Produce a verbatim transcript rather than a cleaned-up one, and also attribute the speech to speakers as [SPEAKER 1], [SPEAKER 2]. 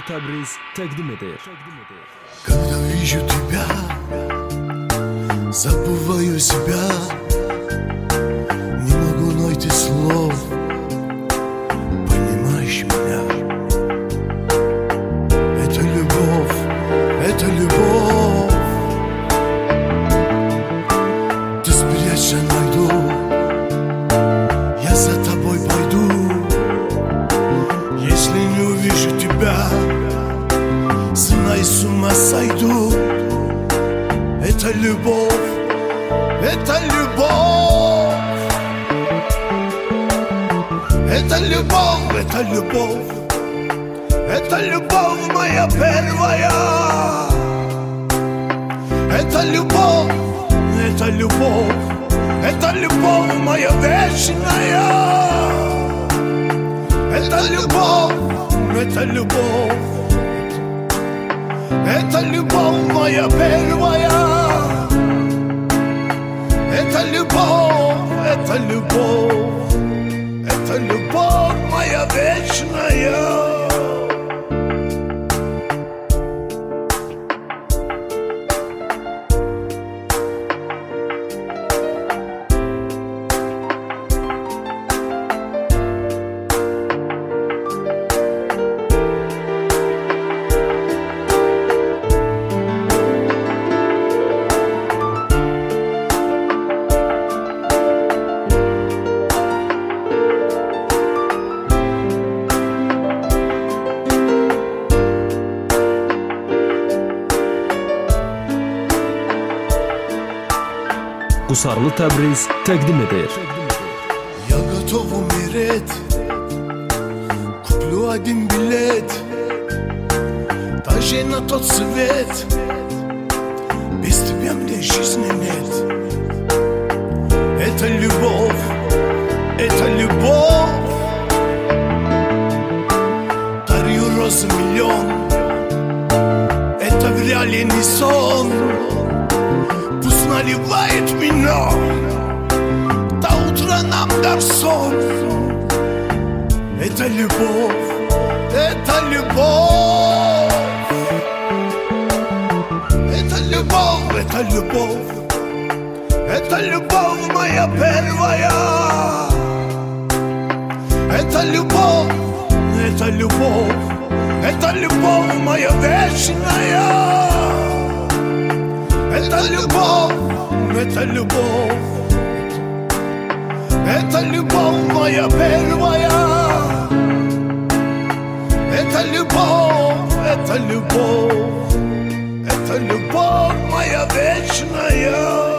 [SPEAKER 1] Tabriz təqdim edir.
[SPEAKER 2] Когда вижу тебя, забываю себя, не могу найти слов, понимаешь меня? Это любовь, это любовь. Ты спрячься, найду, я за тобой пойду. Если не увижу тебя, знай, с ума сойду. Это любовь, это любовь. Это любовь, это любовь. Это любовь моя первая. Это любовь, это любовь. Это любовь моя вечная. Это любовь, это любовь. Это любовь моя первая. Это любовь, это любовь. Это любовь моя вечная.
[SPEAKER 1] Qusarlı Təbriz təqdim edir.
[SPEAKER 2] Я готов умереть, куплю один билет, даже на тот свет. Без тебя мне жизни нет. Это любовь, это любовь. Дарю розы миллион. Это в реале не сон. Пусть наливает вино, до утра нам гарсон. Это любовь, это любовь. Это любовь, это любовь. Это любовь моя первая. Это любовь, это любовь. Это любовь моя вечная. Это любовь, это любовь. Это любовь моя первая. Это любовь, это любовь. Это любовь моя вечная.